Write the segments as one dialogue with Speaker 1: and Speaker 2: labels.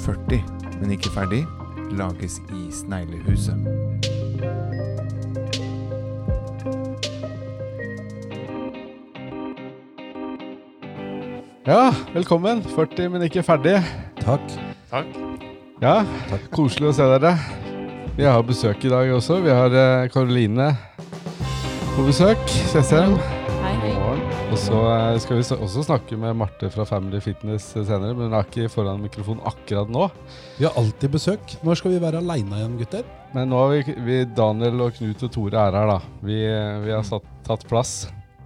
Speaker 1: 40, men ikke ferdig, lages i Sneglehuset.
Speaker 2: Ja, velkommen. 40, men ikke ferdig.
Speaker 3: Takk.
Speaker 2: Ja, koselig å se dere. Vi har besøk i dag også. Vi har Karoline på besøk. Kjessem.
Speaker 4: Hei.
Speaker 2: Og så skal vi også snakke med Marte fra Family Fitness senere, men hun er ikke foran mikrofonen akkurat nå.
Speaker 3: Vi har alltid besøk. Når skal vi være alene igjen, gutter?
Speaker 2: Men nå har vi Daniel og Knut og Tore er her da. Vi har tatt plass.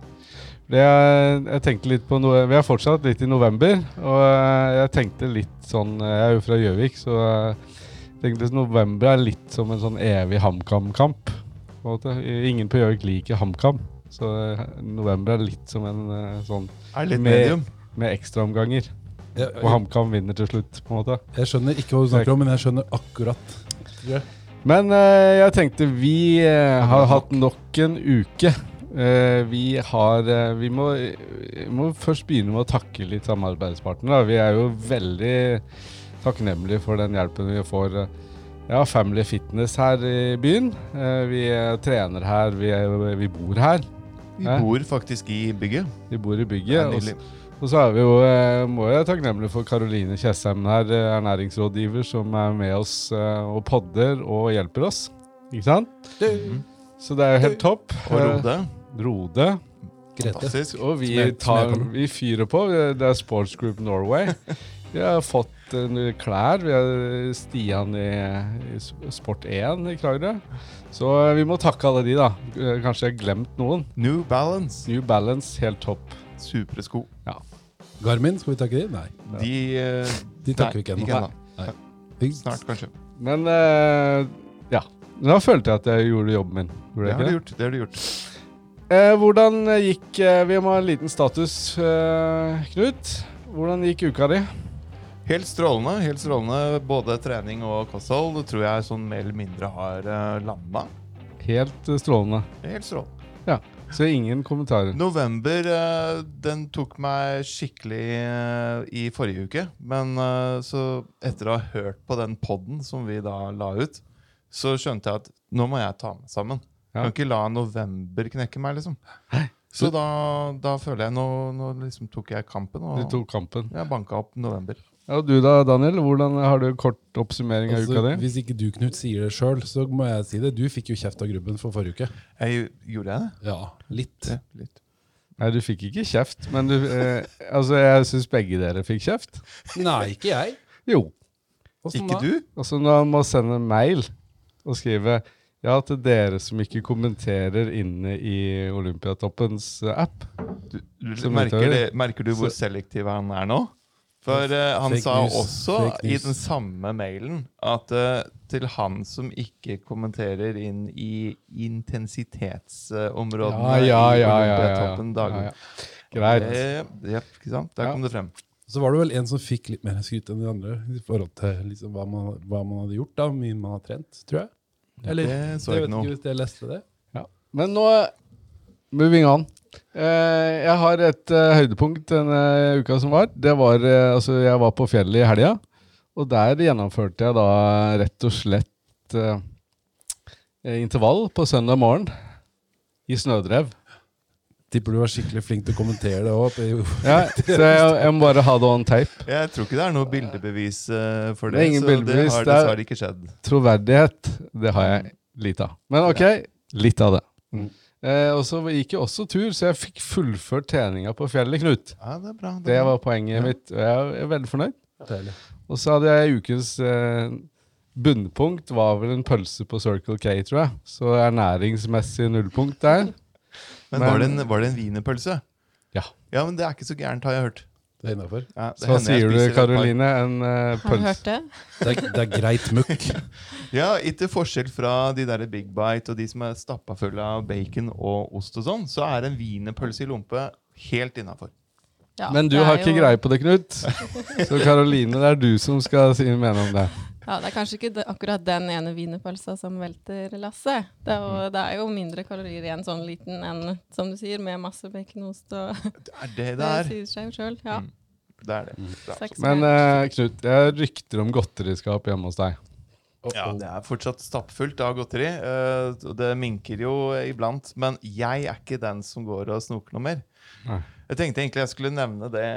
Speaker 2: Jeg tenkte litt på noe. Vi har fortsatt litt i november, og jeg tenkte litt sånn, jeg er jo fra Gjøvik, så jeg tenkte at november er litt som en sånn evig HamKam-kamp. Ingen på Gjøvik liker HamKam, så november er litt som en sånn
Speaker 1: litt medium.
Speaker 2: Med ekstra omganger. Og HamKam vinner til slutt, på en måte.
Speaker 3: Jeg skjønner ikke hva du snakker om, men jeg skjønner akkurat.
Speaker 2: Men jeg tenkte vi har hatt nok en uke. Vi må først begynne med å takke litt samarbeidspartnere. Vi er jo veldig takknemlige for den hjelpen vi får. Ja, Family Fitness her i byen. Vi trener her, vi bor her.
Speaker 1: Vi bor faktisk i bygget.
Speaker 2: Vi bor i bygget. Og så er vi jo, må jeg takknemlige for Karoline Kjessem her, ernæringsrådgiver, som er med oss og podder og hjelper oss. Ikke sant? Så det er jo helt topp.
Speaker 1: Og Rode.
Speaker 3: Grete.
Speaker 2: Og vi fyrer på. Det er Sports Group Norway. Vi har fått klær. Vi har Stian i Sport 1 i Kragerø. Så vi må takke alle de da. Kanskje jeg har glemt noen.
Speaker 1: New Balance.
Speaker 2: New Balance, helt topp.
Speaker 1: Supre sko.
Speaker 2: Ja.
Speaker 3: Garmin, skal vi takke de? Nei. De takker vi ikke ennå.
Speaker 1: Nei. Snart kanskje.
Speaker 2: Men ja, nå følte jeg at jeg gjorde jobben min.
Speaker 1: Det har du gjort.
Speaker 2: Hvordan gikk, vi må ha en liten status, Knut. Hvordan gikk uka di?
Speaker 1: Helt strålende. Både trening og kosthold, det tror jeg sånn mer eller mindre har landet.
Speaker 2: Helt strålende.
Speaker 1: Helt strålende.
Speaker 2: Ja, så ingen kommentarer.
Speaker 1: November, den tok meg skikkelig i forrige uke, men så etter å ha hørt på den podden som vi da la ut, så skjønte jeg at nå må jeg ta meg sammen. Jeg kan ikke la november knekke meg, liksom. Så da føler jeg, nå liksom tok jeg kampen.
Speaker 2: Du tok kampen.
Speaker 1: Jeg banket opp november.
Speaker 2: Ja, og du da, Daniel, hvordan har du kort oppsummering av uka di?
Speaker 3: Hvis ikke du, Knut, sier det selv, så må jeg si det. Du fikk jo kjeft av gruppen for forrige uke.
Speaker 1: Gjorde jeg det?
Speaker 3: Ja, litt.
Speaker 2: Nei, du fikk ikke kjeft, men jeg synes begge dere fikk kjeft.
Speaker 3: Nei, ikke jeg.
Speaker 2: Jo.
Speaker 1: Ikke du?
Speaker 2: Altså, når man må sende mail og skrive ja, til dere som ikke kommenterer inne i Olympiatoppens app.
Speaker 1: Merker du hvor selektiv han er nå? For han sa også i den samme mailen at til han som ikke kommenterer inn i intensitetsområdene i Olympiatoppen daglig.
Speaker 2: Greit.
Speaker 1: Ikke sant? Der kom det frem.
Speaker 3: Så var det vel en som fikk litt mer skryt enn de andre i forhold til liksom, hva man hadde gjort da, mye man har trent, tror jeg. Eller,
Speaker 1: det så jeg ikke
Speaker 3: ikke hvis jeg leste det.
Speaker 2: Ja. Men nå, moving on. Jeg har et høydepunkt denne uka som var. Det var, jeg var på fjellet i helga, og der gjennomførte jeg da rett og slett intervall på søndag morgen i snødrev.
Speaker 3: Tipper du var skikkelig flink til å kommentere det også.
Speaker 2: Ja, så jeg må bare ha det on tape.
Speaker 1: Jeg tror ikke det er noe bildebevis for det,
Speaker 2: det er ingen bildebevis.
Speaker 1: Det har dessverre ikke skjedd.
Speaker 2: Troverdighet, det har jeg litt av. Men ok, litt av det. Og så gikk jeg også tur, så jeg fikk fullført treninga på fjellet, Knut.
Speaker 1: Ja, det er bra.
Speaker 2: Det var poenget mitt, og jeg er veldig fornøyd. Og så hadde jeg ukens bunnpunkt, var vel en pølse på Circle K, tror jeg. Så ernæringsmessig nullpunkt der.
Speaker 1: Men var det en wienerpølse?
Speaker 2: Ja.
Speaker 1: Ja, men det er ikke så gærent, har jeg hørt.
Speaker 3: Det er innenfor.
Speaker 1: Ja,
Speaker 2: så hva sier du, Karoline? En pølse?
Speaker 4: Har du hørt det?
Speaker 3: Det er greit mukk.
Speaker 1: Ja, ikke forskjell fra de der Big Bite og de som er stappet fulle av bacon og ost og sånn, så er en wienerpølse i lompe helt innenfor.
Speaker 4: Ja,
Speaker 2: men du har ikke greie på det, Knut. Så Karoline, det er du som skal si mene om det.
Speaker 4: Ja, det er kanskje ikke akkurat den ene wienerpølsa som velter lasset. Det er jo mindre kalorier i en sånn liten enn, som du sier, med masse baconost og
Speaker 1: det er det der.
Speaker 4: Det sier seg jo selv, ja.
Speaker 1: Det er det. Bra.
Speaker 4: 6
Speaker 2: Men
Speaker 4: gram.
Speaker 2: Knut, jeg rykter om godteriskap hjemme hos deg.
Speaker 1: Ja, det er fortsatt stappfullt av godteri. Og det minker jo iblant. Men jeg er ikke den som går og snoker noe mer.
Speaker 2: Nei.
Speaker 1: Jeg tenkte egentlig jeg skulle nevne det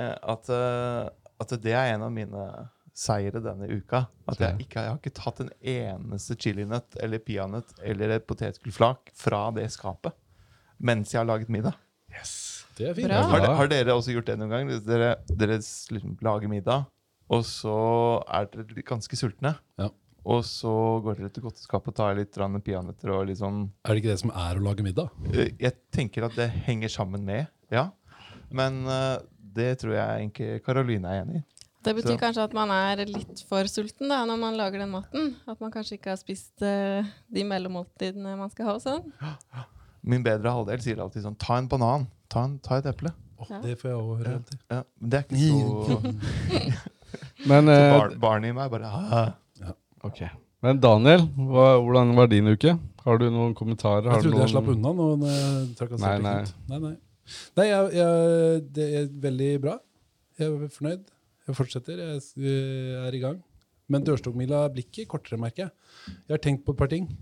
Speaker 1: at det er en av mine seire denne uka. At jeg har ikke tatt en eneste chilinøtt eller peanøtt eller et potetgullflak fra det skapet mens jeg har laget middag.
Speaker 3: Det er fint.
Speaker 4: Bra.
Speaker 1: Har dere også gjort det noen gang? Dere liksom lager middag, og så er dere ganske sultne.
Speaker 3: Ja.
Speaker 1: Og så går dere til godteskapet og tar litt peanøtter og litt sånn.
Speaker 3: Er det ikke det som er å lage middag?
Speaker 1: Jeg tenker at det henger sammen med, ja. Men det tror jeg egentlig Karoline er enig i.
Speaker 4: Det betyr
Speaker 1: Så.
Speaker 4: kanskje at man er litt for sulten da, når man lager den maten. At man kanskje ikke har spist de mellommåltidene man skal ha og sånn.
Speaker 1: Min bedre halvdel sier alltid sånn, ta en banan, ta et eple.
Speaker 4: Ja.
Speaker 3: Det får jeg også høre alltid.
Speaker 1: Ja, men det er ikke så...
Speaker 2: Men,
Speaker 1: barnet i meg bare...
Speaker 2: ok. Men Daniel, hvordan var din uke? Har du noen kommentarer?
Speaker 3: Jeg trodde jeg slapp unna nå når jeg trakasserte
Speaker 2: Nei.
Speaker 3: Knut. Nei, det er veldig bra. Jeg er fornøyd. Jeg fortsetter. Jeg er i gang. Men dørstokkmila blir ikke kortere, merker jeg. Jeg har tenkt på et par ting.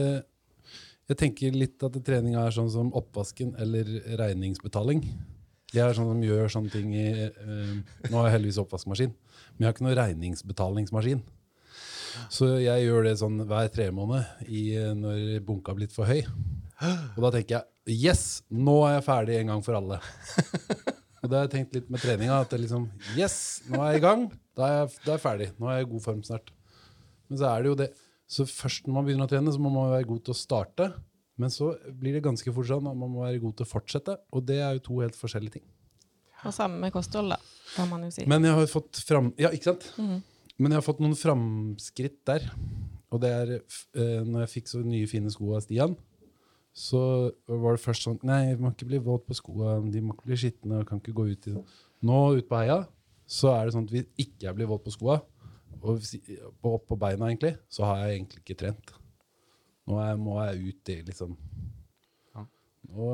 Speaker 3: Jeg tenker litt at treninga er sånn som oppvasken eller regningsbetaling. Jeg er sånn som gjør sånne ting i... nå har jeg heldigvis oppvaskmaskin, men jeg har ikke noe regningsbetalingsmaskin. Så jeg gjør det sånn hver 3 måned når bunka har blitt for høy. Og da tenker jeg, yes, nå er jeg ferdig en gang for alle. Og da har jeg tenkt litt med treninga, at det liksom, yes, nå er jeg i gang, da er jeg ferdig. Nå er jeg i god form snart. Men så er det jo det. Så først når man begynner å trene, så må man være god til å starte. Men så blir det ganske fort sånn at man må være god til å fortsette. Og det er jo 2 helt forskjellige ting.
Speaker 4: Og sammen med kosthold da, kan man jo si.
Speaker 3: Men jeg har fått ja, ikke sant? Men jeg har fått noen framskritt der. Og det er, når jeg fikk så nye fine sko av Stian, så var det først sånn, nei, vi må ikke bli våt på skoa, de må ikke bli skittende, og kan ikke gå ut i det. Nå, ut på heia, så er det sånn at vi ikke blir våt på skoa, og opp på beina egentlig, så har jeg egentlig ikke trent. Nå må jeg ut i liksom, nå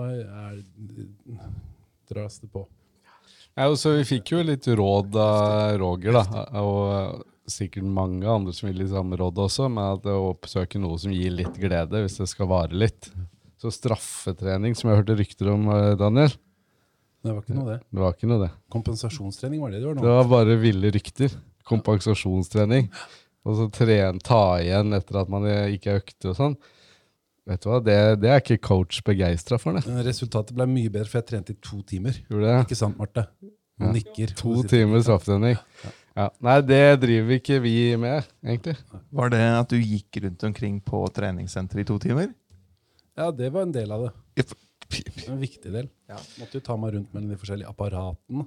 Speaker 3: dras det på.
Speaker 2: Ja, så vi fikk jo litt råd av Roger da, og sikkert mange andre som vil i samme råd også, med at å oppsøke noe som gir litt glede hvis det skal vare litt. Så straffetrening, som jeg hørte rykter om, Daniel.
Speaker 3: Det var ikke noe det.
Speaker 2: Det var ikke noe det.
Speaker 3: Kompensasjonstrening var det var nå.
Speaker 2: Det var bare ville rykter. Kompensasjonstrening. Og så ta igjen etter at man ikke er økte og sånn. Vet du hva, det er ikke coach begeistret for det.
Speaker 3: Resultatet ble mye bedre, for jeg trente i 2 timer.
Speaker 2: Gjorde det?
Speaker 3: Ikke sant, Marte? Hun nikker.
Speaker 2: 2 timer strafftrening. Ja. Nei, det driver ikke vi med, egentlig.
Speaker 1: Var det at du gikk rundt omkring på treningssenter i 2 timer?
Speaker 3: Ja, det var en del av det.
Speaker 1: Ja,
Speaker 3: En viktig del. Måtte jo ta meg rundt mellom de forskjellige apparatene.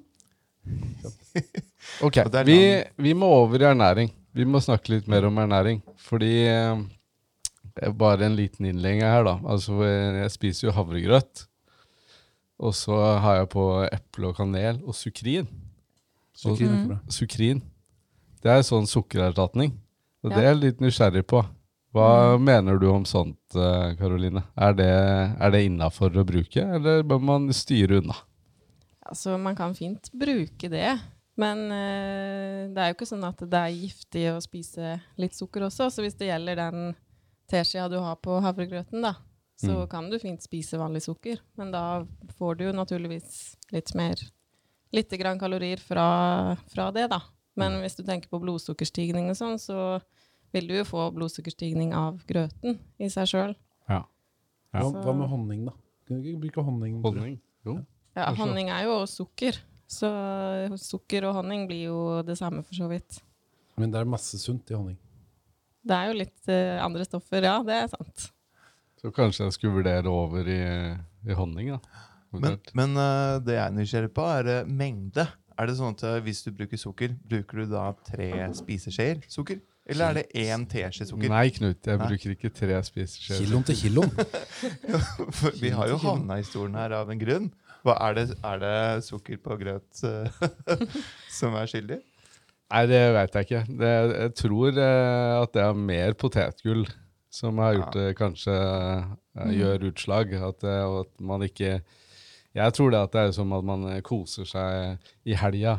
Speaker 2: Ok,
Speaker 1: Og det er
Speaker 2: vi må over i ernæring. Vi må snakke litt mer om ernæring. Fordi bare en liten innledning her da. Altså, jeg spiser jo havregrøt. Og så har jeg på eple og kanel og sukrin.
Speaker 3: Sukrin er ikke bra.
Speaker 2: Sukrin. Det er sånn sukkererstatning. Og det
Speaker 4: Ja.
Speaker 2: er jeg litt nysgjerrig på. Hva mener du om sånt, Karoline? Er det innenfor å bruke, eller bør man styre unna?
Speaker 4: Altså, man kan fint bruke det, men det er jo ikke sånn at det er giftig å spise litt sukker også. Så hvis det gjelder den teskjea du har på havregrøten da, så kan du fint spise vanlig sukker. Men da får du jo naturligvis litt grann kalorier fra det da. Men hvis du tenker på blodsukkerstigning og sånn, så vil du jo få blodsukkerstigning av grøten i seg selv.
Speaker 2: Ja. Ja.
Speaker 3: Hva med honning da? Kan du ikke bruke honning?
Speaker 2: Honning? Jo.
Speaker 4: Ja,
Speaker 2: Kanskje.
Speaker 4: honning er jo sukker. Så sukker og honning blir jo det samme for så vidt.
Speaker 3: Men det er masse sunt i honning.
Speaker 4: Det er jo litt andre stoffer, ja, det er sant.
Speaker 2: Så kanskje jeg skulle vurdere over i honning da.
Speaker 1: Men det jeg er nysgjerrig på er mengde. Er det sånn at hvis du bruker sukker, bruker du da 3 spiseskjeer sukker? Eller er det 1 teskje sukker?
Speaker 2: Nei, Knut, jeg bruker ikke 3 spiseskjeer.
Speaker 3: Kiloen til kiloen.
Speaker 1: For vi har jo havna i stolen her av en grunn. Er det sukker på grøt som er skyldig?
Speaker 2: Nei, det vet jeg ikke. Jeg tror at det er mer potetgull som har gjort det, kanskje gjør utslag. At man ikke... Jeg tror det at det er som at man koser seg i helga,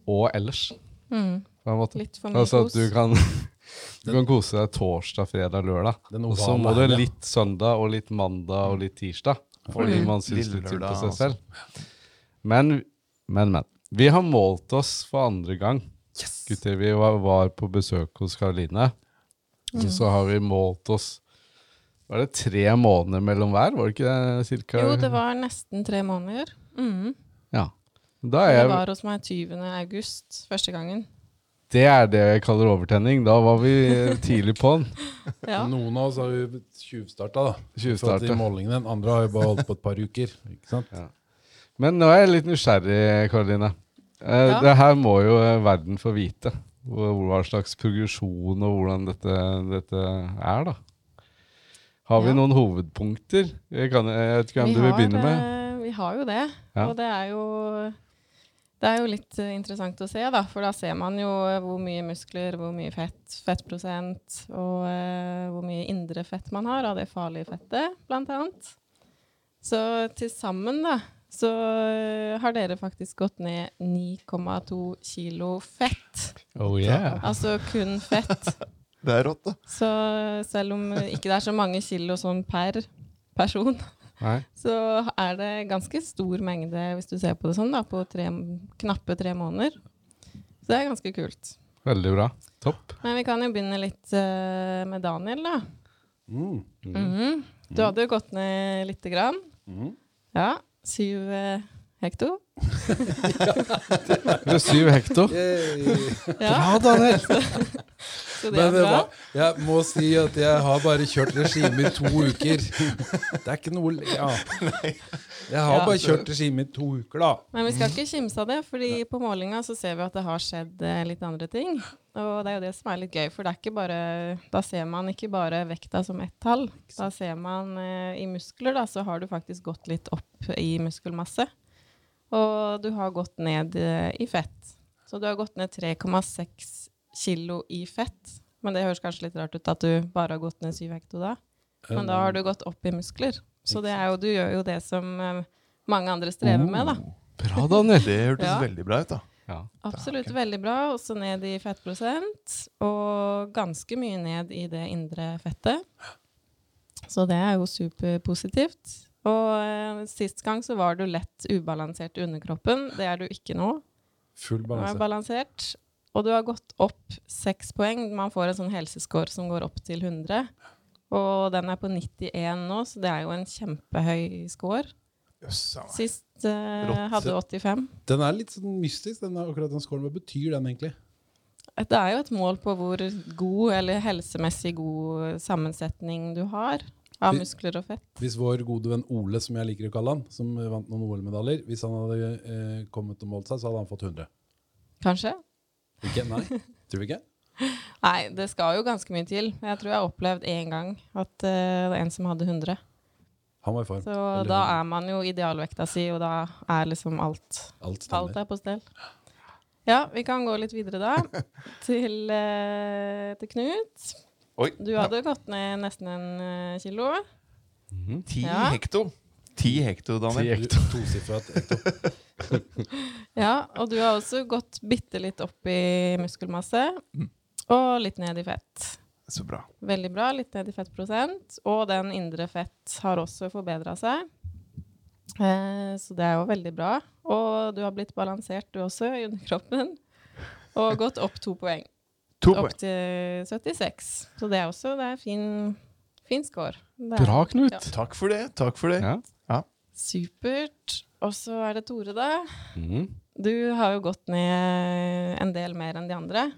Speaker 2: og ellers, på en måte.
Speaker 4: Litt for mye
Speaker 2: Altså
Speaker 4: kos.
Speaker 2: at du kan kose deg torsdag, fredag, lørdag.
Speaker 3: Den
Speaker 2: Og så
Speaker 3: ovale
Speaker 2: må du
Speaker 3: helga.
Speaker 2: litt søndag og litt mandag og litt tirsdag. Fordi man synes
Speaker 1: Lille
Speaker 2: litt synd på
Speaker 1: lørdag,
Speaker 2: seg
Speaker 1: altså.
Speaker 2: selv. Men. Vi har målt oss for andre gang. Gutter, vi var på besøk hos Karoline. Og så har vi målt oss. Var det 3 måneder mellom hver? Var det ikke det cirka?
Speaker 4: Jo, det var nesten 3 måneder.
Speaker 2: Ja. Da
Speaker 4: Det
Speaker 2: er
Speaker 4: var hos meg 20. august første gangen.
Speaker 2: det jeg kaller overtenning. Da var vi tidlig på den.
Speaker 4: Ja.
Speaker 3: Noen av oss har jo tjuvstartet da.
Speaker 2: Tjuvstartet.
Speaker 3: I målingen. Den andre har jo bare holdt på et par uker. Ikke sant?
Speaker 2: Ja. Men nå er jeg litt nysgjerrig, Karoline.
Speaker 4: Ja.
Speaker 2: Det her må jo verden få vite. Hva slags progresjon og hvordan dette er, da. Har vi
Speaker 4: Ja.
Speaker 2: noen hovedpunkter? Jeg vet ikke hvem du vil begynne med.
Speaker 4: Vi har jo det.
Speaker 2: Ja.
Speaker 4: Og det er jo litt interessant å se, da. For da ser man jo hvor mye muskler, hvor mye fettprosent, og hvor mye indre fett man har av det farlige fettet, blant annet. Så til sammen, da, så har dere faktisk gått ned 9,2 kilo fett.
Speaker 2: Oh yeah.
Speaker 4: Altså kun fett.
Speaker 1: Det er rått, da.
Speaker 4: Så selv om ikke det er så mange kilo sånn per person,
Speaker 2: Nei.
Speaker 4: så er det ganske stor mengde, hvis du ser på det sånn, da, på knappe 3 måneder. Så det er ganske kult.
Speaker 2: Veldig bra. Topp.
Speaker 4: Men vi kan jo begynne litt med Daniel, da.
Speaker 3: Mm.
Speaker 4: Du hadde jo gått ned lite grann.
Speaker 3: Mm.
Speaker 4: Ja, 7 hekto.
Speaker 2: Det er 7 hekto.
Speaker 4: Ja,
Speaker 2: Daniel.
Speaker 4: så det
Speaker 3: Men
Speaker 4: er bra.
Speaker 3: jeg må si at jeg har bare kjørt regime i 2 uker. Det er ikke noe ja. Jeg har
Speaker 4: Ja.
Speaker 3: bare kjørt regime i 2 uker, da.
Speaker 4: Men vi skal ikke kimse av det, fordi på målinga så ser vi at det har skjedd litt andre ting. Og det er jo det som er litt gøy, for det er ikke bare, da ser man ikke bare vekta som ett tall. Da ser man i muskler, da, så har du faktisk gått litt opp i muskelmasse. Og du har gått ned i fett. Så du har gått ned 3,6 kilo i fett. Men det høres kanskje litt rart ut at du bare har gått ned 7 hekto da. Men da har du gått opp i muskler. Så det er jo, du gjør jo det som mange andre strever med, da.
Speaker 2: Bra, Daniel.
Speaker 1: Det hørtes
Speaker 4: Ja.
Speaker 1: veldig bra ut, da.
Speaker 2: Ja.
Speaker 4: Absolutt veldig bra. Også ned i fettprosent, og ganske mye ned i det indre fettet. Så det er jo superpositivt. Og sist gang så var du lett ubalansert i underkroppen. Det er du ikke nå.
Speaker 3: Full
Speaker 4: Du er
Speaker 3: balanse.
Speaker 4: balansert. Og du har gått opp 6 poeng. Man får en sånn helsescore som går opp til 100. Og den er på 91 nå, så det er jo en kjempehøy score. Sist hadde 85.
Speaker 3: Den er litt sånn mystisk, akkurat den scoren. Hva betyr den egentlig?
Speaker 4: Det er jo et mål på hvor god, eller helsemessig god sammensetning du har av muskler og fett.
Speaker 3: Hvis vår gode venn Ole, som jeg liker å kalle han, som vant noen OL-medaljer, hvis han hadde kommet og målt seg, så hadde han fått 100.
Speaker 4: Kanskje?
Speaker 3: Ikke? Nei? Tror vi ikke?
Speaker 4: Nei, det skal jo ganske mye til. Jeg tror jeg har opplevd en gang at det var en som hadde 100.
Speaker 3: Han var i form.
Speaker 4: Så
Speaker 3: Eller-
Speaker 4: da er man jo idealvekta si, og da er liksom alt
Speaker 3: Alt stemmer.
Speaker 4: er på stell. Ja, vi kan gå litt videre da, til Knut.
Speaker 1: Oi.
Speaker 4: Du hadde gått ned nesten 1 kilo.
Speaker 1: 10
Speaker 4: Ja.
Speaker 1: hekto. 10 hekto, Daniel.
Speaker 3: Tosifret hekto.
Speaker 4: Ja, og du har også gått bitte litt opp i muskelmasse, og litt ned i fett.
Speaker 1: Så bra.
Speaker 4: Veldig bra, litt ned i fettprosent, og den indre fett har også forbedret seg. Så det er jo veldig bra. Og du har blitt balansert du også i underkroppen, og gått opp 2 poeng.
Speaker 1: 2
Speaker 4: Opp
Speaker 1: poeng.
Speaker 4: til 76. Så det er også det er fin score. Det er
Speaker 2: Bra, Knut.
Speaker 4: Ja.
Speaker 1: Takk for det. Takk for det.
Speaker 2: Ja.
Speaker 4: supert. Og så er det Tore da.
Speaker 2: Mhm.
Speaker 4: Du har jo gått ned en del mer enn de andre.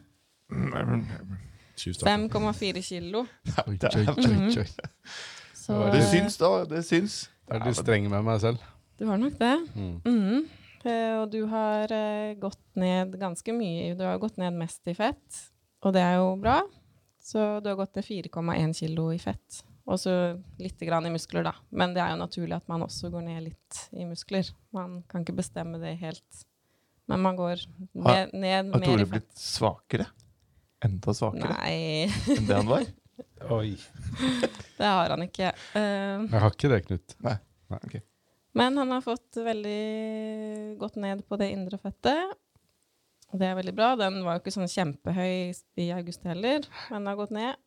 Speaker 4: 5,4 kilo.
Speaker 2: Oi, oi, oi, oi.
Speaker 4: Så
Speaker 1: Det syns, da. Det syns.
Speaker 2: Jeg er litt streng med meg selv.
Speaker 4: du har nok det.
Speaker 2: Mm.
Speaker 4: Og du har gått ned ganske mye. Du har gått ned mest i fett, og det er jo bra. Så du har gått ned 4,1 kilo i fett. Og så litt grann i muskler da. Men det er jo naturlig at man også går ned litt i muskler. Man kan ikke bestemme det helt. Men man går ned
Speaker 1: Har
Speaker 4: mer
Speaker 1: Tore
Speaker 4: i fett.
Speaker 1: blitt svakere? Enda svakere
Speaker 4: Nei,
Speaker 1: enn det han var?
Speaker 3: Oi.
Speaker 4: det har han ikke.
Speaker 2: Jeg har ikke det, Knut.
Speaker 1: Nei, ok.
Speaker 4: Men han har fått veldig gått ned på det indre fettet. Og det er veldig bra. Den var jo ikke sånn kjempehøy i august heller, men den har gått ned.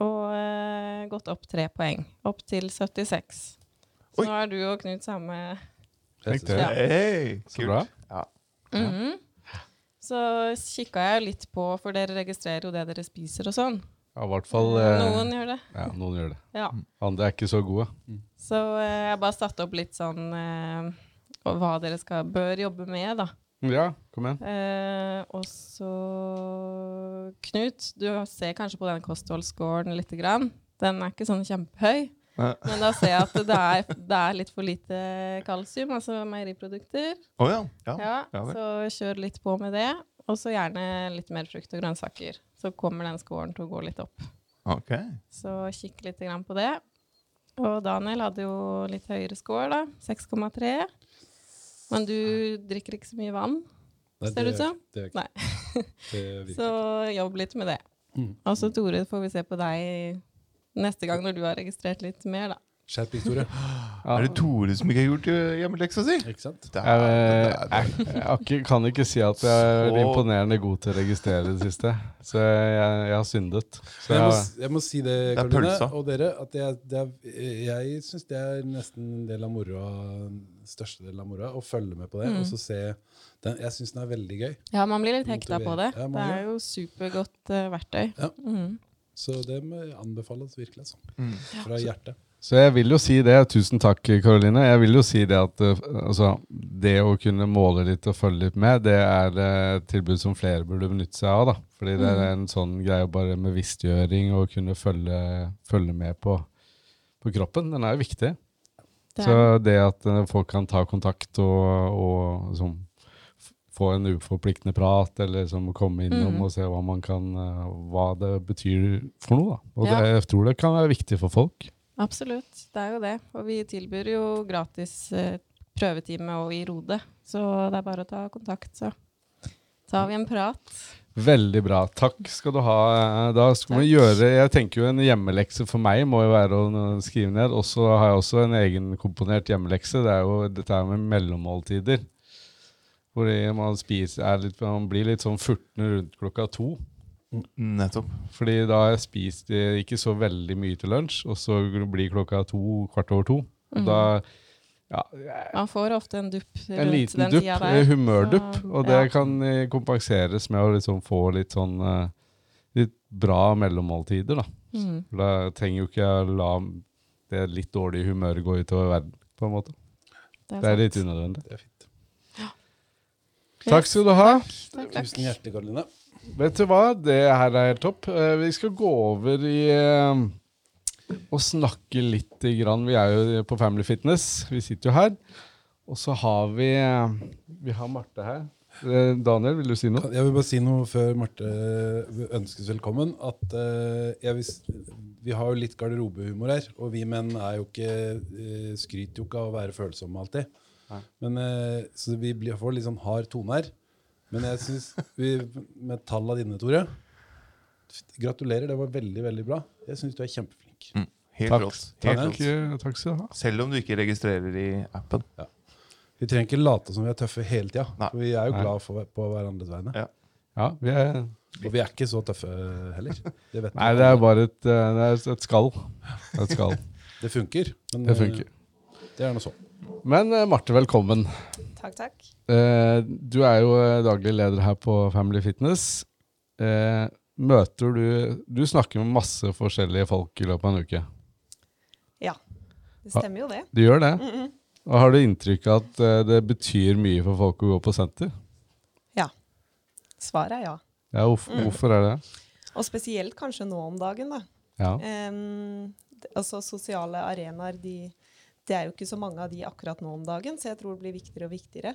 Speaker 4: Og gått opp 3 poeng. Opp til 76. Så
Speaker 1: Oi.
Speaker 4: nå er du og Knut samme.
Speaker 2: Tenk det.
Speaker 4: Ja.
Speaker 1: Hei,
Speaker 2: Så bra.
Speaker 1: Ja.
Speaker 4: Mhm. Så kikket jeg litt på, for dere registrerer jo det dere spiser og sånn.
Speaker 2: Ja, i hvert fall
Speaker 4: Noen gjør det.
Speaker 2: Ja, noen gjør det.
Speaker 4: Ja.
Speaker 2: Andre er ikke så gode.
Speaker 4: Så jeg bare satte opp litt sånn hva dere bør jobbe med, da.
Speaker 2: Ja, kom igjen.
Speaker 4: Og så Knut, du ser kanskje på den kostholdsscoren litt grann. Den er ikke sånn kjempehøy. Men da ser jeg at det er litt for lite kalsium, altså meieriprodukter.
Speaker 1: Ja.
Speaker 4: Ja,
Speaker 1: vel.
Speaker 4: så kjør litt på med det. Og så gjerne litt mer frukt og grønnsaker. Så kommer den scoren til å gå litt opp.
Speaker 1: Ok.
Speaker 4: Så kikk litt grann på det. Og Daniel hadde jo litt høyere score da, 6,3. Men du drikker ikke så mye vann, ser det ut som? Nei. Så jobb litt med det. Og så Tore, får vi se på deg neste gang når du har registrert litt mer da.
Speaker 3: Skjerp Victoria.
Speaker 1: Er det Tore som ikke har gjort hjemmeleksa si?
Speaker 3: Ikke sant?
Speaker 2: Jeg kan ikke si at jeg er imponerende god til å registrere det siste. Så jeg har syndet. Så
Speaker 3: Jeg må si det,
Speaker 1: Det er
Speaker 3: Karoline,
Speaker 1: pølsa.
Speaker 3: og dere, at jeg synes det er nesten en del av moroa, største del av moroa, å følge med på det, og så se den. Jeg synes den er veldig gøy.
Speaker 4: Ja, man blir litt hekta på det.
Speaker 3: Ja, man
Speaker 4: Det
Speaker 3: gjør.
Speaker 4: er jo supergodt verktøy.
Speaker 3: Ja.
Speaker 4: Mhm.
Speaker 3: Så det må anbefales virkelig, altså. Fra hjertet.
Speaker 2: Så jeg vil jo si det, tusen takk Karoline, jeg vil jo si det at altså, det å kunne måle litt og følge litt med, det er et tilbud som flere burde benytte seg av da. Fordi det er en sånn greie bare med bevisstgjøring og kunne følge med på kroppen, den er jo viktig.
Speaker 4: Det
Speaker 2: Så
Speaker 4: er,
Speaker 2: det at folk kan ta kontakt og liksom, få en uforpliktende prat, eller liksom, komme innom og se hva det betyr for noe. Da. Og
Speaker 4: Ja.
Speaker 2: jeg tror det kan være viktig for folk.
Speaker 4: absolutt, det er jo det. Og vi tilbyr jo gratis prøvetime og i Rode, så det er bare å ta kontakt, så tar vi en prat.
Speaker 2: Veldig bra. Takk skal du ha. Da skal vi gjøre, jeg tenker jo en hjemmelekse for meg må jo være å skrive ned, og så har jeg også en egen komponert hjemmelekse. Det er jo dette her med mellommåltider. Hvor man blir litt sånn furtende rundt klokka 2.
Speaker 1: Nettopp.
Speaker 2: Fordi da har jeg spist ikke så veldig mye til lunsj, og så blir klokka 2, kvart over 2. Og da, ja,
Speaker 4: Man får ofte en dupp
Speaker 2: en
Speaker 4: rundt
Speaker 2: liten
Speaker 4: den
Speaker 2: dupp,
Speaker 4: tida der.
Speaker 2: humørdupp,
Speaker 4: så,
Speaker 2: og det
Speaker 4: ja.
Speaker 2: kan kompenseres med å liksom få litt sånn litt bra mellommåltider da.
Speaker 4: Mhm.
Speaker 2: For da trenger jo ikke jeg la det litt dårlige humøret gå utover verden, på en måte. Det er litt
Speaker 4: sant.
Speaker 2: unødvendig.
Speaker 3: Det er fint.
Speaker 2: Takk skal du ha.
Speaker 4: Takk.
Speaker 3: Tusen hjertelig, Karoline.
Speaker 2: Vet du hva? Det her er helt topp. Vi skal gå over i og snakke litt grann. Vi er jo på Family Fitness. Vi sitter jo her. Og så har vi har Marte her. Daniel, vil du si noe?
Speaker 3: Jeg vil bare si noe før Marte ønskes velkommen. At vi har jo litt garderobehumor her, og vi menn er jo ikke, skryter jo ikke av å være følsomme alltid. Men, så vi får litt sånn hard tone her. Men jeg synes, med tallene dine, Tore, gratulerer, det var veldig, veldig bra. Jeg synes du er kjempeflink.
Speaker 1: Helt
Speaker 2: Takk.
Speaker 1: rått. Helt rått.
Speaker 2: Takk skal du ha.
Speaker 1: Selv om du ikke registrerer i appen.
Speaker 3: Vi trenger ikke late som vi er tøffe hele tida.
Speaker 1: Nei.
Speaker 3: For vi er jo
Speaker 2: Nei.
Speaker 3: glad på hverandres vegne.
Speaker 1: Ja.
Speaker 2: Ja,
Speaker 3: Og vi er ikke så tøffe heller. Det vet
Speaker 2: nei,
Speaker 3: vi
Speaker 2: det er
Speaker 3: alle.
Speaker 2: bare et skall. Et skall.
Speaker 3: Det funker. Men,
Speaker 2: Det funker.
Speaker 3: Det er noe sånn.
Speaker 2: Men Marte, velkommen.
Speaker 5: Takk, takk.
Speaker 2: Du er jo daglig leder her på Family Fitness. Møter du snakker med masse forskjellige folk i løpet av en uke.
Speaker 5: Ja, det stemmer jo det.
Speaker 2: Du gjør det? Og har du inntrykk av at det betyr mye for folk å gå på senter?
Speaker 5: Ja. Svaret er ja.
Speaker 2: Ja, hvorfor er det?
Speaker 5: Og spesielt kanskje nå om dagen da.
Speaker 2: Ja.
Speaker 5: Altså sosiale arenaer, det er jo ikke så mange av de akkurat nå om dagen, så jeg tror det blir viktigere og viktigere.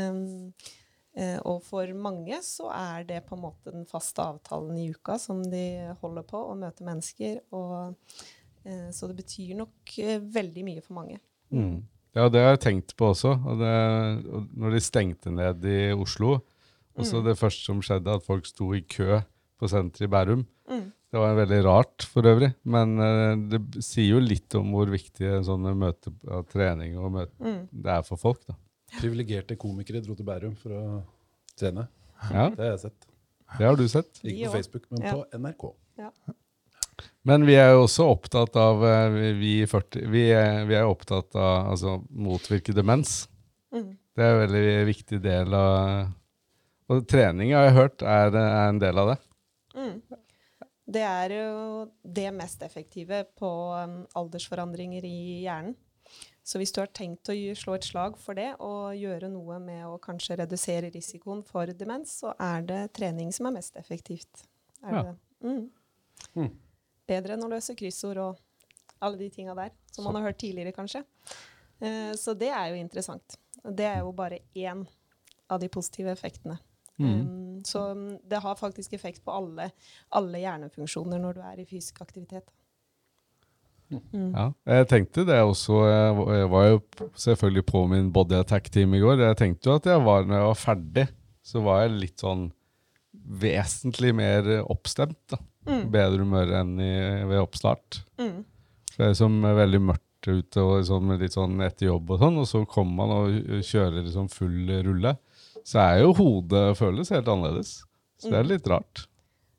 Speaker 5: Og for mange så er det på en måte den faste avtalen i uka som de holder på å møte mennesker, og så det betyr nok veldig mye for mange.
Speaker 2: Ja, det har jeg tenkt på også. Og når de stengte ned i Oslo, og så det første som skjedde, at folk sto i kø på senteret i Bærum. Det var veldig rart for øvrig, men det sier jo litt om hvor viktig sånne møte av trening og møte det er for folk da.
Speaker 3: Privilegerte komikere dro til Bærum for å trene.
Speaker 2: Ja,
Speaker 3: Det har jeg sett.
Speaker 2: det har du sett.
Speaker 3: Ikke
Speaker 5: Vi
Speaker 3: på
Speaker 5: også.
Speaker 3: Facebook, men
Speaker 5: Ja.
Speaker 3: på NRK.
Speaker 2: Men vi er jo også opptatt av, vi i 40, vi er opptatt av altså, motvirke demens.
Speaker 5: Mm.
Speaker 2: Det er en veldig viktig del av, og trening har jeg hørt er en del av det.
Speaker 5: Mm. Det er jo det mest effektive på aldersforandringer i hjernen. Så hvis du har tenkt å slå et slag for det, og gjøre noe med å kanskje redusere risikoen for demens, så er det trening som er mest effektivt. Er
Speaker 2: Ja.
Speaker 5: det? Mm.
Speaker 3: Mm.
Speaker 5: Bedre enn å løse kryssord og alle de tinga der, som man har hørt tidligere kanskje. Så det er jo interessant. Det er jo bare én av de positive effektene. Så det har faktisk effekt på alle hjernefunksjoner når du er i fysisk aktivitet.
Speaker 2: Ja, jeg tenkte det også, jeg var jo selvfølgelig på min body attack-team i går. Jeg tenkte jo at når jeg var ferdig, så var jeg litt sånn vesentlig mer oppstemt da. Bedre humør enn ved oppstart. Det er som veldig mørkt ute og sånn, litt sånn etter jobb og sånn, og så kommer man og kjører liksom full rulle. Så jo hodet føles helt annerledes. Så det litt rart.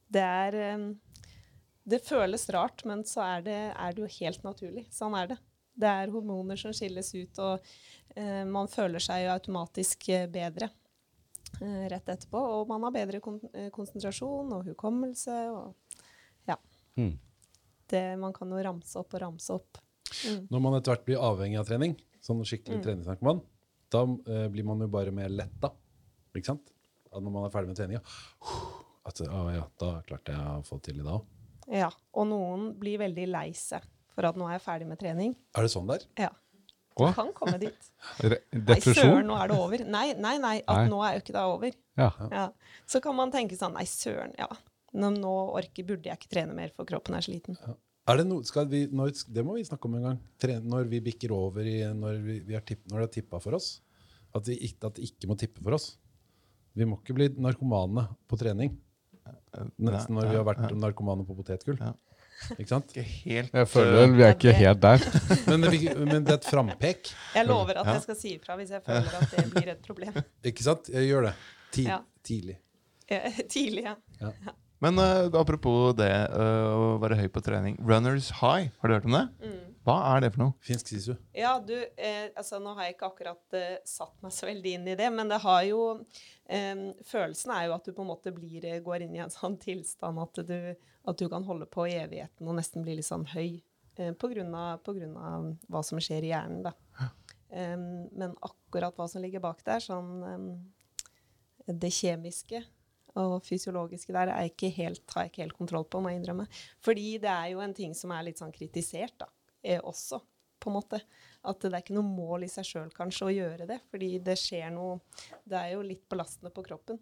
Speaker 5: Det føles rart, men så er det jo helt naturlig. Sånn er det. Det er hormoner som skilles ut, og man føler seg jo automatisk bedre rett etterpå. Og man har bedre konsentrasjon og hukommelse. Og, ja. Man kan jo ramse opp og ramse opp.
Speaker 3: Når man etter hvert blir avhengig av trening, sånn skikkelig treningsnarkoman, da blir man jo bare mer letta, ikke sant? At når man er ferdig med treninga, da klarte jeg å få til I dag.
Speaker 5: Ja, og noen blir veldig lei seg for at nå er jeg ferdig med trening.
Speaker 3: Er det sånn der?
Speaker 5: Ja,
Speaker 2: Hva?
Speaker 5: du kan komme dit.
Speaker 2: Depresjon?
Speaker 5: Nei, søren, nå er det over. Nei, at nå jo ikke det over.
Speaker 2: Ja.
Speaker 5: Ja. Så kan man tenke sånn, nei, søren, ja. Nå burde jeg ikke trene mer, for kroppen er sliten.
Speaker 3: Ja. Det må vi snakke om en gang. Når vi bikker over når det har tippet for oss, at det ikke må tippe for oss. Vi må ikke bli narkomane på trening. Nesten når vi har vært narkomane på potetgull.
Speaker 1: Ja.
Speaker 3: Ikke sant?
Speaker 1: Ikke helt,
Speaker 2: Jeg føler vi ikke helt der.
Speaker 3: Men det et frampek.
Speaker 5: Jeg lover at jeg skal si ifra hvis jeg føler at det blir et problem.
Speaker 3: Ikke sant? Jeg gjør det.
Speaker 5: Ja.
Speaker 3: Tidlig.
Speaker 5: Tidlig, ja.
Speaker 1: Men apropos det å være høy på trening. Runners high, har du hørt om det? Hva det for noe?
Speaker 3: Finsk sisu.
Speaker 5: Ja, nå har jeg ikke akkurat satt meg så veldig inn I det, men det har jo følelsen jo at du på en måte går inn I en sånn tilstand at du kan holde på I evigheten og nesten bli litt sånn høy på grunn av hva som skjer I hjernen da. Men akkurat hva som ligger bak der, sånn det kjemiske og fysiologiske der har jeg ikke helt kontroll på, må jeg innrømme. Fordi det jo en ting som litt sånn kritisert da, også, på en måte. At det ikke noe mål I seg selv kanskje å gjøre det, fordi det skjer noe, det jo litt belastende på kroppen.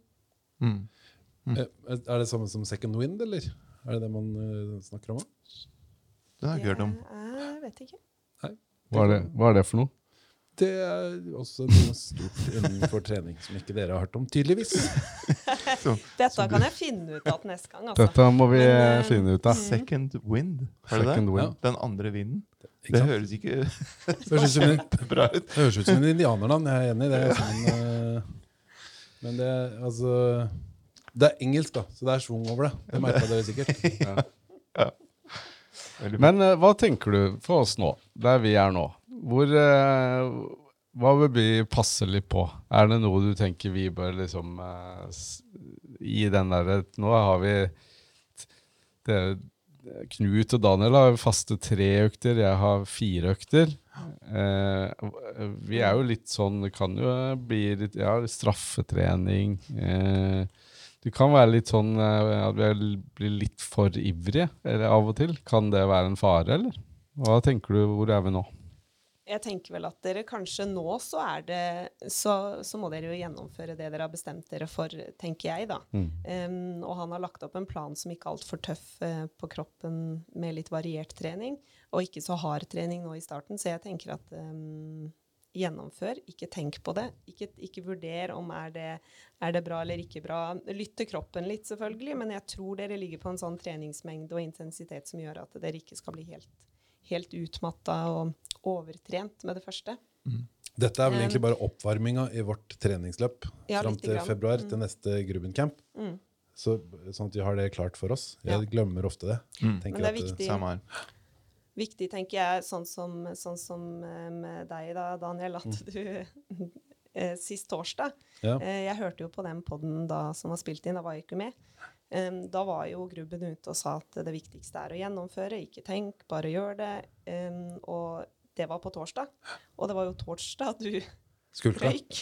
Speaker 3: Det samme som second wind, eller? Det det man snakker om?
Speaker 1: Det har jeg ikke hørt om.
Speaker 5: Jeg vet ikke.
Speaker 3: Nei.
Speaker 2: Hva det for noe?
Speaker 3: Det også noe stort innenfor trening som ikke dere har hørt om, tydeligvis.
Speaker 5: Dette kan jeg finne ut av neste gang. Altså.
Speaker 2: Dette må vi finne ut av.
Speaker 1: Second wind,
Speaker 2: Second
Speaker 1: det?
Speaker 2: wind.
Speaker 1: Den andre vinden.
Speaker 3: Ikke
Speaker 1: Det
Speaker 3: sant?
Speaker 1: høres ikke
Speaker 3: Bra ut.
Speaker 1: ut.
Speaker 3: Det høres ut som en indianernavn, jeg enig I det. Men det engelsk da, så det svung over det. Det merket dere sikkert.
Speaker 2: Men hva tenker du for oss nå, der vi nå? Hva vil vi passe litt på? Det noe du tenker vi bør liksom I den der, nå har vi Knut og Daniel har faste 3 økter, jeg har 4 økter. Vi jo litt sånn, det kan jo bli litt, straffetrening. Det kan være litt sånn at vi blir litt for ivrige, eller av og til. Kan det være en fare, eller? Hva tenker du, hvor vi nå?
Speaker 5: Jeg tenker vel at dere kanskje nå så må dere jo gjennomføre det dere har bestemt dere for, tenker jeg da. Og han har lagt opp en plan som ikke alt for tøff på kroppen med litt variert trening, og ikke så hard trening nå I starten, så jeg tenker at gjennomfør, ikke tenk på det, ikke vurder om det bra eller ikke bra. Lytt til kroppen litt selvfølgelig, men jeg tror dere ligger på en sånn treningsmengde og intensitet som gjør at dere ikke skal bli helt utmattet og overtrent med det første.
Speaker 3: Dette vel egentlig bare oppvarminga I vårt treningsløp
Speaker 5: Ja,
Speaker 3: frem
Speaker 5: lite
Speaker 3: til
Speaker 5: grann.
Speaker 3: februar til neste Grubben-camp. Sånn at vi har det klart for oss. Jeg glemmer ofte det.
Speaker 5: Men det viktig.
Speaker 1: Samme her.
Speaker 5: Viktig, tenker jeg, sånn som med deg da, Daniel, at du sist torsdag, jeg hørte jo på den podden da som var spilt inn, da var jeg ikke med. Da var jo Grubben ute og sa at det viktigste å gjennomføre, ikke tenk, bare gjør det. Og det var på torsdag. Og det var jo torsdag du røyk.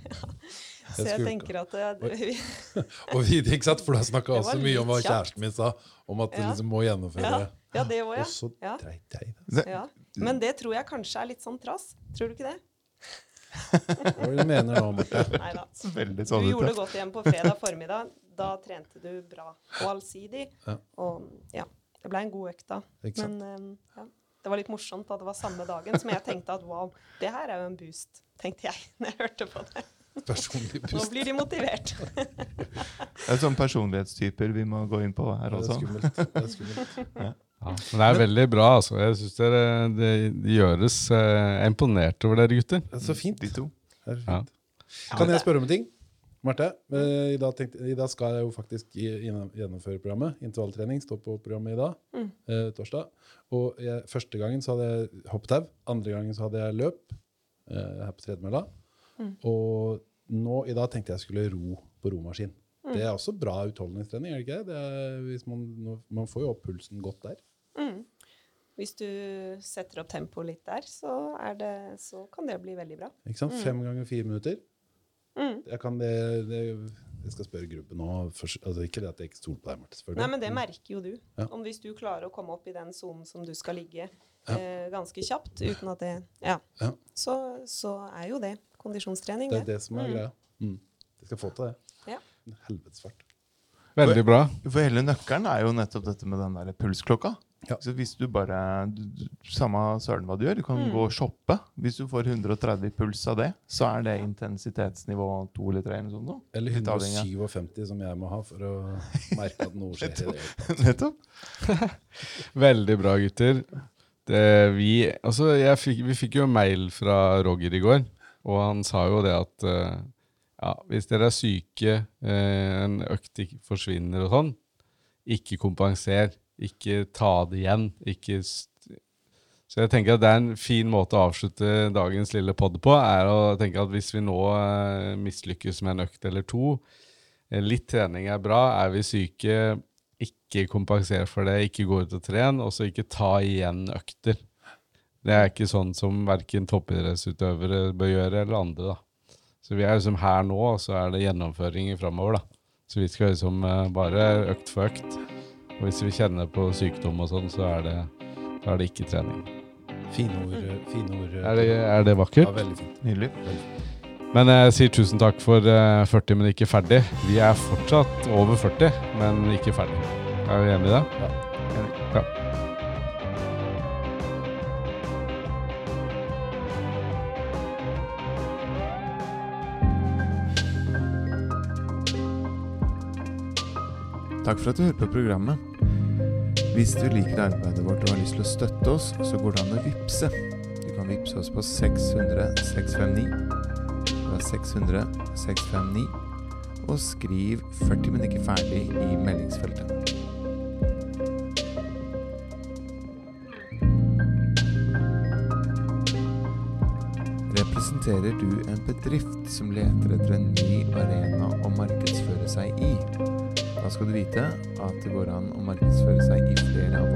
Speaker 5: Så jeg tenker at
Speaker 3: og vi, ikke sant, for du har snakket også mye om hva kjæresten min sa, om at du liksom må gjennomføre.
Speaker 5: Ja, det var jeg.
Speaker 3: Og så dreit jeg
Speaker 1: det.
Speaker 5: Ja. Men det tror jeg kanskje litt sånn trass. Tror du ikke det?
Speaker 3: Hva du mener nå, Marte?
Speaker 5: Neida.
Speaker 1: Veldig
Speaker 5: Du
Speaker 1: sånn
Speaker 5: gjorde det godt igjen på fredag formiddag. Da trente du bra og allsidig. Og ja, det ble en god økt da. Men ja, det var litt morsomt at det var samme dagen som jeg tenkte at wow, det her jo en boost, tenkte jeg når jeg hørte på det.
Speaker 3: Personlig boost.
Speaker 5: Nå blir de motivert.
Speaker 1: Det sånne personlighetstyper vi må gå inn på her også.
Speaker 3: Det skummelt.
Speaker 2: Ja, men det veldig bra, altså. Jeg synes det gjøres imponert over dere gutter.
Speaker 3: Det så fint.
Speaker 1: De to.
Speaker 3: Det fint. Kan jeg spørre om en ting? Marte, I dag skal jeg jo faktisk gjennomføre programmet. Intervalltrening står på programmet I dag, torsdag. Og første gangen så hadde jeg hoppetau, andre gangen så hadde jeg løp her på tredemølla. Og nå I dag tenkte jeg skulle ro på romaskin. Det også bra utholdenhetstrening, det ikke det? Hvis man får jo opp pulsen godt der.
Speaker 5: Hvis du setter opp tempo litt der, så kan det bli veldig bra.
Speaker 3: Ikke sant? 5 ganger 4 minutter. Jeg skal spørre Grubben nå, altså ikke det at jeg ikke stoler på deg, Marte, selvfølgelig.
Speaker 5: Nei, men det merker jo du. Om hvis du klarer å komme opp I den zonen som du skal ligge ganske kjapt, uten at det, så jo det kondisjonstrening.
Speaker 3: Det det som greia. Jeg skal få til det. Helvetesfart.
Speaker 2: Veldig bra.
Speaker 1: For hele nøkkelen jo nettopp dette med den der pulsklokka. Så hvis du bare, samme søren hva du gjør, du kan gå og shoppe. Hvis du får 130 puls av det, så det intensitetsnivå 2 eller 3 eller sånt nå.
Speaker 3: Eller 157 som jeg må ha for å merke at noe skjer I det.
Speaker 1: Nettopp.
Speaker 2: Veldig bra, gutter. Vi fikk jo en mail fra Roger I går, og han sa jo det at hvis dere syke, en økt ikke forsvinner og sånn, ikke kompenser, ikke ta det igjen, så jeg tenker at det en fin måte å avslutte dagens lille podd på, å tenke at hvis vi nå mislykkes med en økt eller 2, litt trening bra, vi syke, ikke kompenser for det, ikke gå ut og trene, og så ikke ta igjen økter. Det ikke sånn som hverken toppidrettsutøvere bør gjøre, eller andre da. Så vi liksom her nå, og så det gjennomføring fremover da. Så vi skal liksom bare økt for økt. Og hvis vi kjenner på sykdom og sånn, så det ikke trening.
Speaker 3: Fine ord.
Speaker 2: Det vakkert?
Speaker 3: Ja, veldig fint.
Speaker 1: Nydelig.
Speaker 2: Men jeg sier tusen takk for 40, men ikke ferdig. Vi fortsatt over 40, men ikke ferdig. Vi enige I det? Ja.
Speaker 1: Takk for at du hører på programmet. Hvis du liker arbeidet vårt og har lyst til å støtte oss, så går det an å vipse. Du kan vipse oss på 600 659. Det 600 659. Og skriv 40, men ikke ferdig I meldingsfeltet. Representerer du en bedrift som leter etter en ny arena å markedsføre seg I? Da skal du vite at det går an å markedsføre seg I flere av